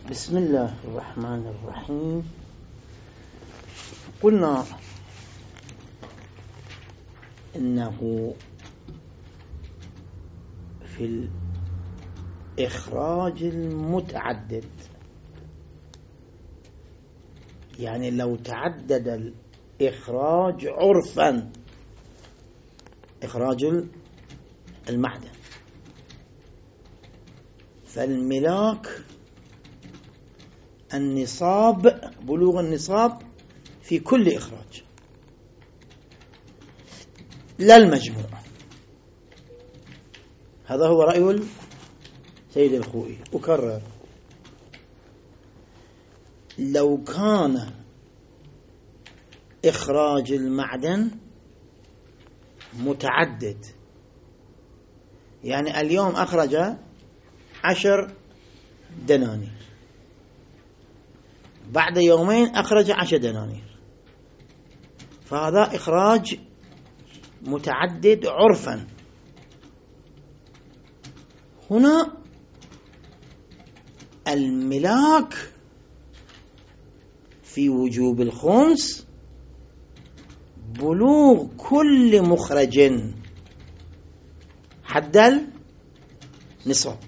بسم الله الرحمن الرحيم. قلنا إنه في الإخراج المتعدد، يعني لو تعدد الإخراج عرفا، إخراج المعدن، فالملاك النصاب، بلوغ النصاب في كل إخراج لا المجموع. هذا هو رأي سيد الخوئي. أكرر، لو كان إخراج المعدن متعدد، يعني اليوم أخرج 10 دنانير، بعد يومين أخرج 10 دنانير، فهذا إخراج متعدد عرفا. هنا الملاك في وجوب الخمس بلوغ كل مخرج حد النصاب.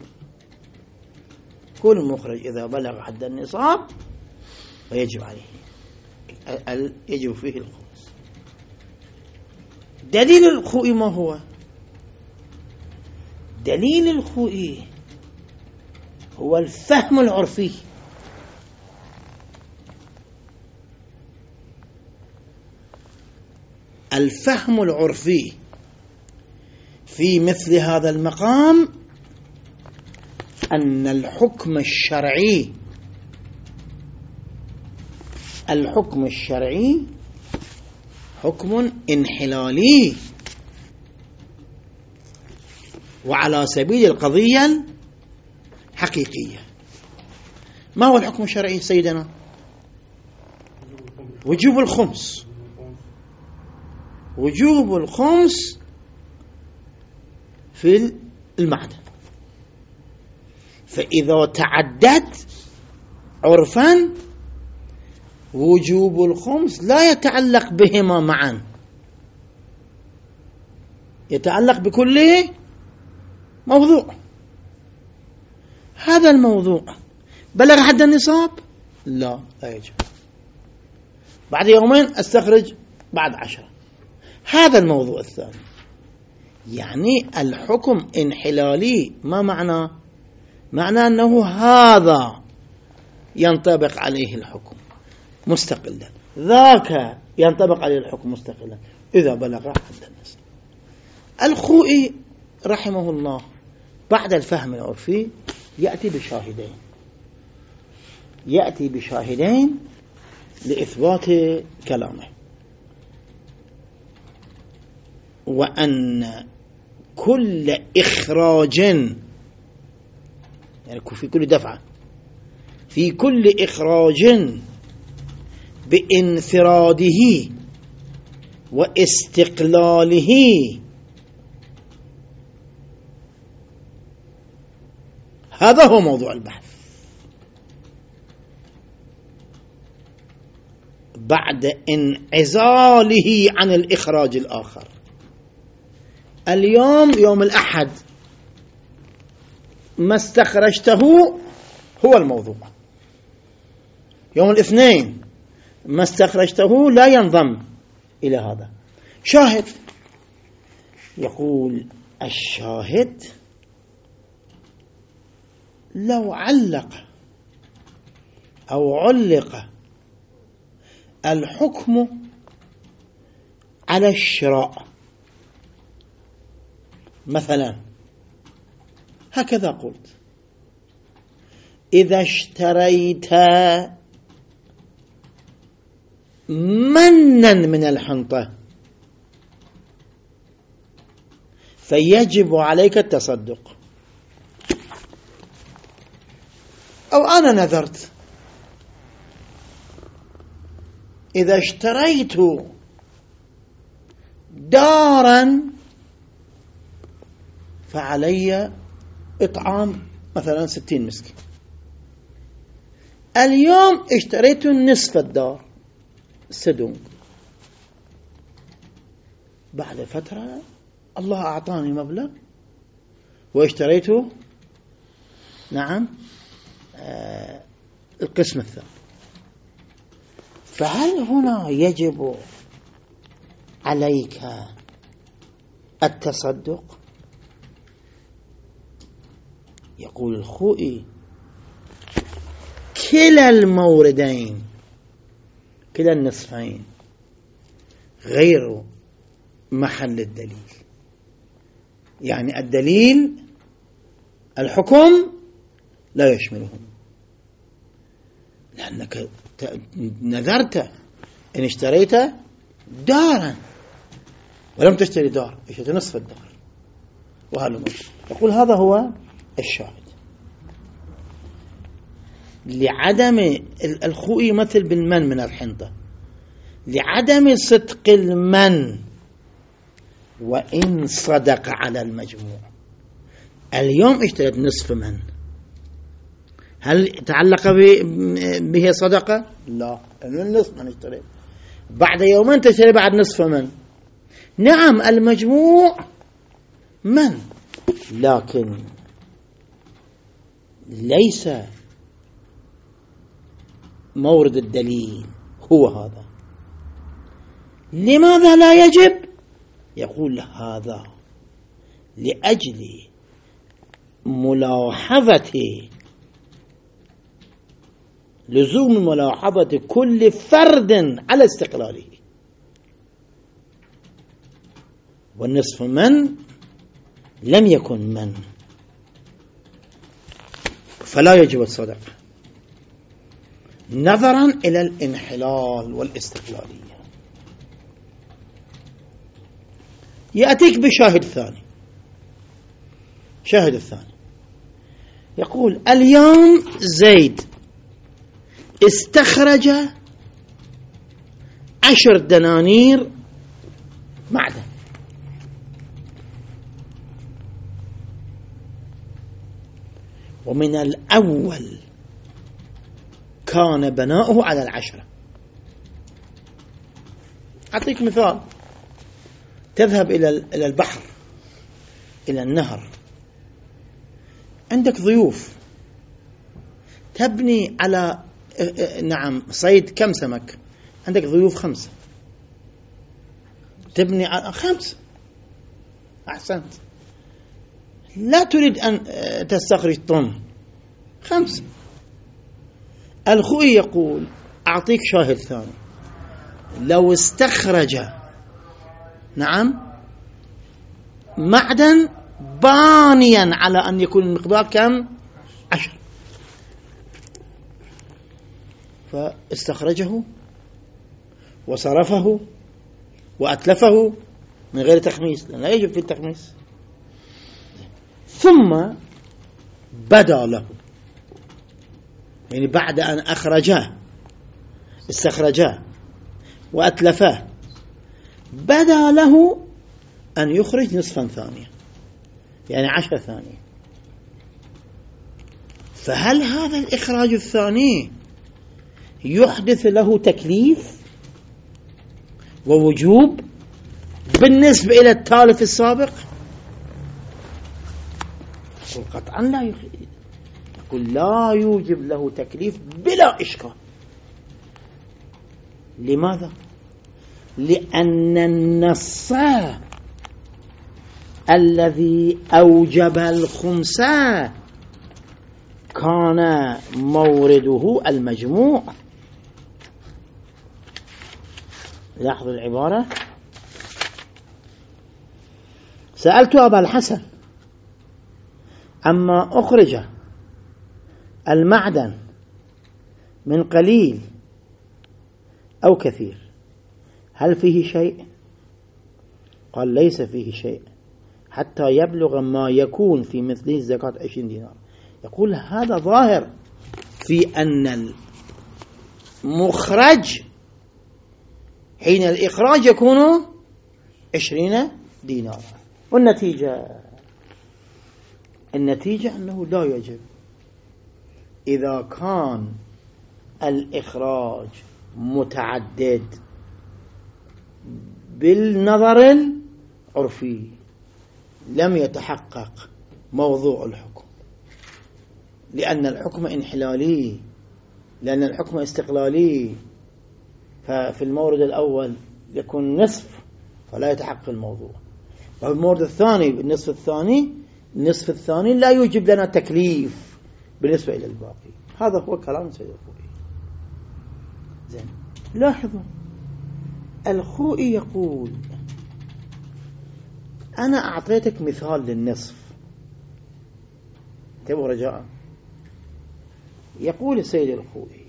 كل مخرج إذا بلغ حد النصاب فيجب عليه، يجب فيه الخمس. دليل الخوئي ما هو؟ دليل الخوئي هو الفهم العرفي. الفهم العرفي في مثل هذا المقام أن الحكم الشرعي حكم انحلالي، وعلى سبيل القضية الحقيقية. ما هو الحكم الشرعي سيدنا؟ وجوب الخمس. وجوب الخمس في المعدن، فإذا تعدد عرفا وجوب الخمس لا يتعلق بهما معا، يتعلق بكل موضوع. هذا الموضوع بلغ حد النصاب؟ لا يجب. بعد يومين استخرج بعد 10. هذا الموضوع الثاني، يعني الحكم انحلالي. ما معنى؟ معنى أنه هذا ينطبق عليه الحكم مستقلا، ذاك ينطبق عليه الحكم مستقلا إذا بلغ حد النصاب. الخوئي رحمه الله بعد الفهم العرفي يأتي بشاهدين لإثبات كلامه، وأن كل إخراج، يعني في كل دفعة، في كل إخراج بانفراده واستقلاله هذا هو موضوع البحث. بعد انعزاله عن الإخراج الآخر. اليوم يوم الأحد ما استخرجته هو الموضوع، يوم الاثنين ما استخرجته لا ينضم إلى هذا. شاهد، يقول الشاهد لو علق الحكم على الشراء مثلا، هكذا قلت: إذا اشتريت منا من الحنطة فيجب عليك التصدق. أو أنا نذرت إذا اشتريت دارا فعلي إطعام مثلا 60 مسكين. اليوم اشتريت نصف الدار سدونغ، بعد فترة الله أعطاني مبلغ واشتريته نعم القسم الثاني، فهل هنا يجب عليك التصدق؟ يقول الخوئي كلا الموردين كلا النصفين غير محل الدليل، يعني الدليل الحكم لا يشملهم، لأنك نذرت إن اشتريت دارا ولم تشتري دار، اشتريت نصف الدار وهذا يقول هذا هو الشاهد. لعدم الخوئي يمثل بالمن من الحنطة، لعدم صدق المن وإن صدق على المجموع. اليوم اشتريت نصف من، هل تعلق به صدقة؟ لا، النصف من اشتريت. بعد يومين تشتري بعد نصف من، نعم المجموع من، لكن ليس مورد الدليل هو هذا. لماذا لا يجب؟ يقول هذا لأجل لزوم ملاحظة كل فرد على استقلاله، والنصف من لم يكن من، فلا يجب الصدقة نظرا إلى الانحلال والاستقلالية. يأتيك بشاهد ثاني. شاهد الثاني يقول اليوم زيد استخرج 10 دنانير معدن، ومن الأول كان بناؤه على 10. أعطيك مثال، تذهب إلى البحر، إلى النهر، عندك ضيوف، تبني على نعم صيد كم سمك، عندك ضيوف 5، تبني على 5. أحسنت، لا تريد أن تستخرج طن، 5. الخوئي يقول أعطيك شاهد ثاني، لو استخرج نعم معدن بانيا على أن يكون المقدار كم 10، فاستخرجه وصرفه وأتلفه من غير تخميس، لأن لا يجب في التخميس، ثم بدا له، يعني بعد أن أخرجاه استخرجاه وأتلفاه بدا له أن يخرج نصفا ثانية، يعني 10 ثانية. فهل هذا الإخراج الثاني يحدث له تكليف ووجوب بالنسبة إلى التالف السابق؟ يقول قطعا لا يوجب، يقول لا يوجب له تكليف بلا إشكال. لماذا؟ لأن النص الذي أوجب الخمس كان مورده المجموع. لاحظوا العبارة، سألت أبا الحسن أما أخرج المعدن من قليل أو كثير هل فيه شيء؟ قال ليس فيه شيء حتى يبلغ ما يكون في مثله الزكاة 20 دينار. يقول هذا ظاهر في أن المخرج حين الإخراج يكون 20 دينار، والنتيجة أنه لا يجب إذا كان الإخراج متعدد بالنظر العرفي لم يتحقق موضوع الحكم، لأن الحكم انحلالي، لأن الحكم استقلالي. ففي المورد الأول يكون نصف فلا يتحقق الموضوع، وفي المورد الثاني النصف الثاني لا يوجب لنا تكليف بالنسبة إلى الباقي. هذا هو كلام سيد الخوئي. زين، لاحظوا الخوئي يقول أنا أعطيتك مثال للنصف، انتبهوا رجاء. يقول السيد الخوئي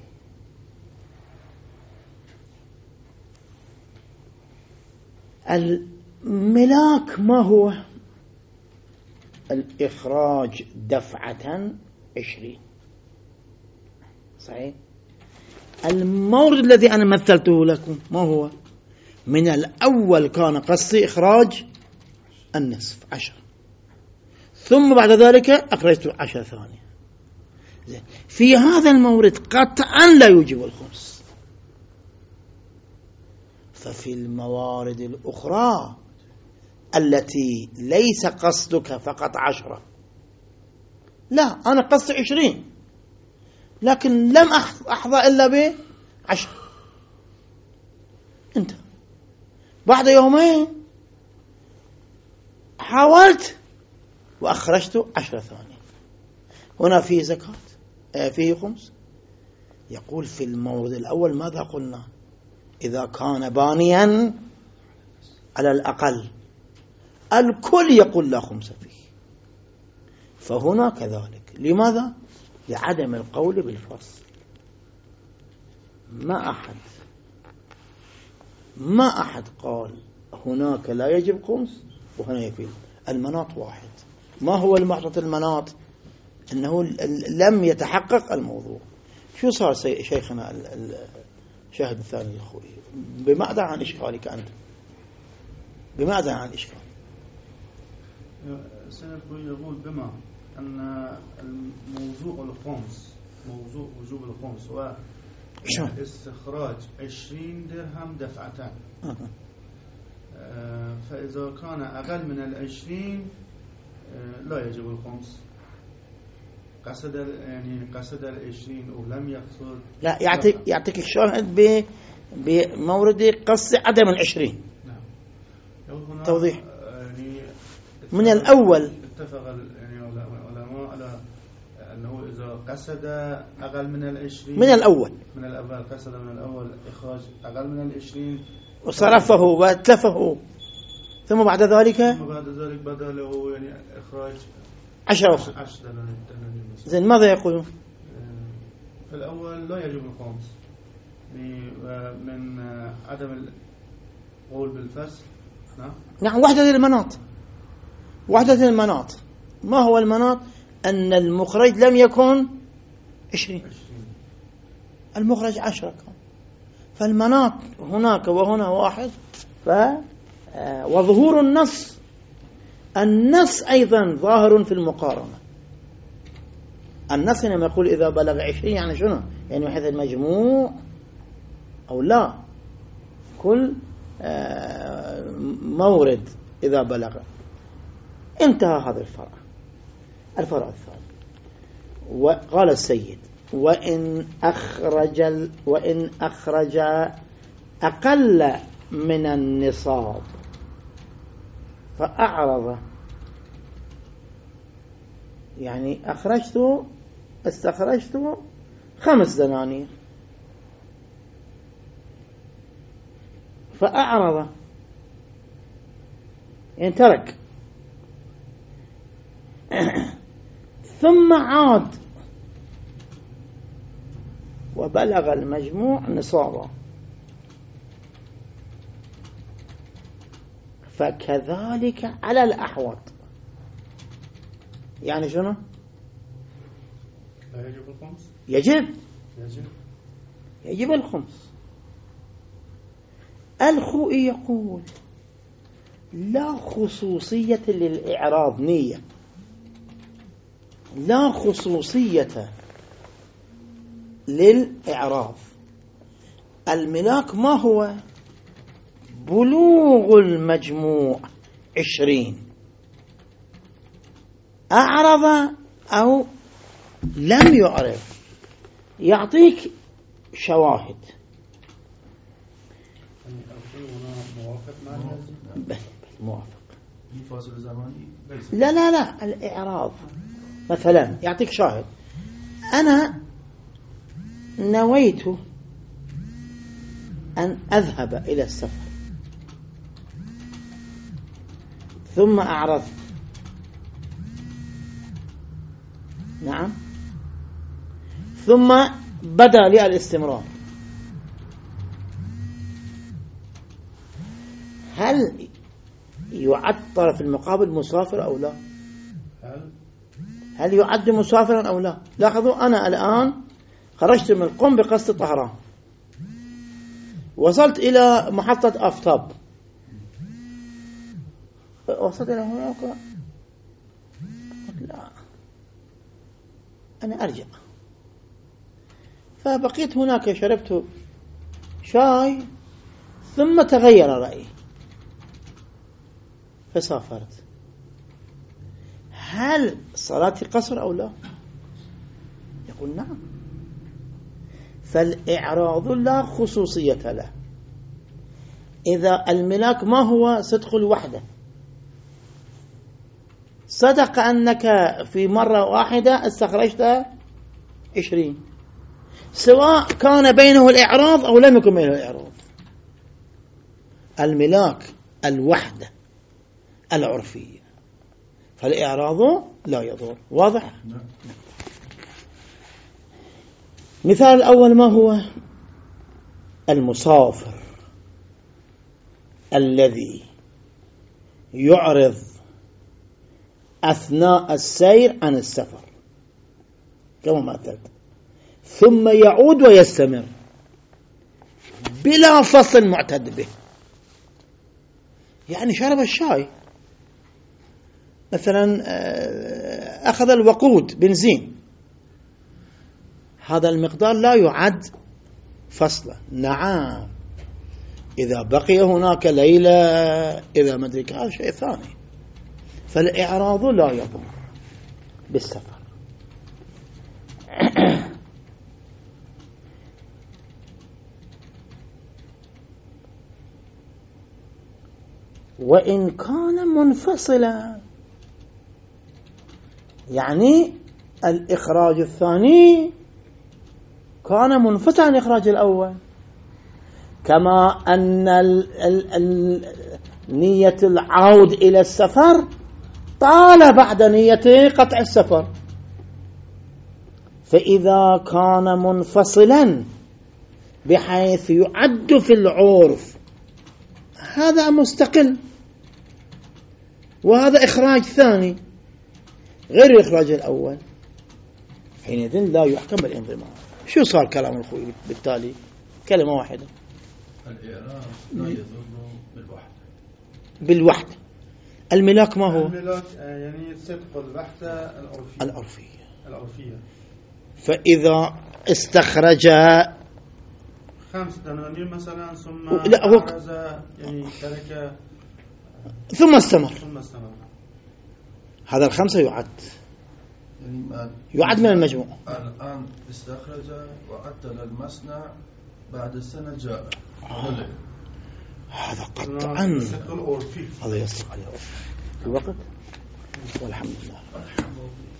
الملاك ما هو؟ الإخراج دفعة 20. صحيح؟ المورد الذي أنا مثلته لكم ما هو؟ من الأول كان قصدي إخراج النصف 10، ثم بعد ذلك أخرجت 10 ثانية. في هذا المورد قطعا لا يوجب الخمس. ففي الموارد الأخرى التي ليس قصدك فقط 10، لا أنا قصدي 20، لكن لم أحظى إلا ب10. انت بعد يومين حاولت وأخرجت 10 ثانية، هنا فيه زكاة، فيه خمس. يقول في المورد الأول ماذا قلنا؟ إذا كان بانيا على الأقل الكل يقول لا خمس فيه، فهنا كذلك. لماذا؟ لعدم القول بالفصل. ما أحد قال هناك لا يجب خمس وهنا يجب. المناط واحد. ما هو المعطى المناط؟ أنه لم يتحقق الموضوع. شو صار شيخنا الشاهد الثاني الأخوي؟ بماذا عن إشكالك أنت؟ بماذا عن إشكال؟ سنقول يقول بما أن الموضوع الخمس، موضوع وجوب الخمس هو استخراج 20 درهم دفعتان، فإذا كان أقل من 20 لا يجب الخمس. قصد 20 ولم يقصد، لا يعطيك الشاهد بمورد قصد عدم 20. نعم. توضيح يعني من الأول اتفق العلماء على أنه إذا قصد أقل من 20 من الأول قصد من الأول إخراج أقل من 20 وصرفه واتلفه، ثم بعد ذلك بدأ له يعني إخراج 10. زين، ماذا يقولون؟ في الأول لا يجب الخمس من عدم القول بالفصل. نعم، وحدة المناط. ما هو المناط؟ أن المخرج لم يكن 20، المخرج 10 كان، فالمناط هناك وهنا واحد. وظهور النص أيضا ظاهر في المقارنة. النص لما يقول إذا بلغ 20 يعني شنو؟ يعني من حيث المجموع أو لا، كل مورد إذا بلغ. انتهى هذا الفرع الثاني. وقال السيد وإن أخرج أقل من النصاب فأعرض، يعني استخرجت 5 دنانير فأعرض، يعني ترك، ثم عاد وبلغ المجموع نصابا، فكذلك على الأحوط. يعني شنو؟ لا يجب الخمس؟ يجب الخمس. الخوئي يقول لا خصوصية للإعراض، لا خصوصية للإعراض. الملاك ما هو؟ بلوغ المجموع 20، أعرض أو لم يعرض. يعطيك شواهد. موافق. لا لا لا، الإعراض مثلا يعطيك شاهد. أنا نويت أن أذهب إلى السفر ثم أعرضت، نعم، ثم بدأ لي الاستمرار. هل يعد طرف المقابل مسافر أو لا؟ هل يعد مسافرا أو لا؟ لاحظوا، أنا الآن خرجت من القم بقصد طهران، وصلت إلى محطة أفتاب، وصلت إلى هناك، لا، أنا أرجع. فبقيت هناك، شربت شاي، ثم تغير رأيي فسافرت. هل صلاتي قصر أو لا؟ يقول نعم. فالإعراض لا خصوصية له. إذا الملاك ما هو؟ صدق الوحدة. صدق أنك في مرة واحدة استخرجت 20، سواء كان بينه الإعراض أو لم يكن بينه الإعراض. الملاك الوحدة العرفية، فالإعراض لا يضر. واضح؟ مثال الأول ما هو؟ المسافر الذي يعرض أثناء السير عن السفر كما مثلت، ثم يعود ويستمر بلا فصل معتد به. يعني شرب الشاي مثلا، أخذ الوقود بنزين، هذا المقدار لا يعد فصلا. نعم، إذا بقي هناك ليلة، إذا ما أدري، هذا شيء ثاني. فالإعراض لا يضر بالسفر. وإن كان منفصلا، يعني الإخراج الثاني كان منفصلا عن الإخراج الأول، كما أن نية العود إلى السفر طال بعد نية قطع السفر. فإذا كان منفصلا بحيث يعد في العرف هذا مستقل، وهذا إخراج ثاني غير الإخراج الأول، حينئذ لا يحكم بالانضمام. شو صار كلام الخوي بالتالي؟ كلمة واحدة، الإعراض لا يضر بالوحدة. الملاك ما هو؟ الملاك يعني صدق الوحدة العرفية. فإذا استخرج 5 دنانير مثلا، ثم يعني ترك، ثم استمر، هذا 5 يعد، يعني يعد من المجموع. الآن استخرج وعدل المصنع، بعد السنة جاء هذا قطعا، هذا يصدق عليه الوقت. والحمد لله.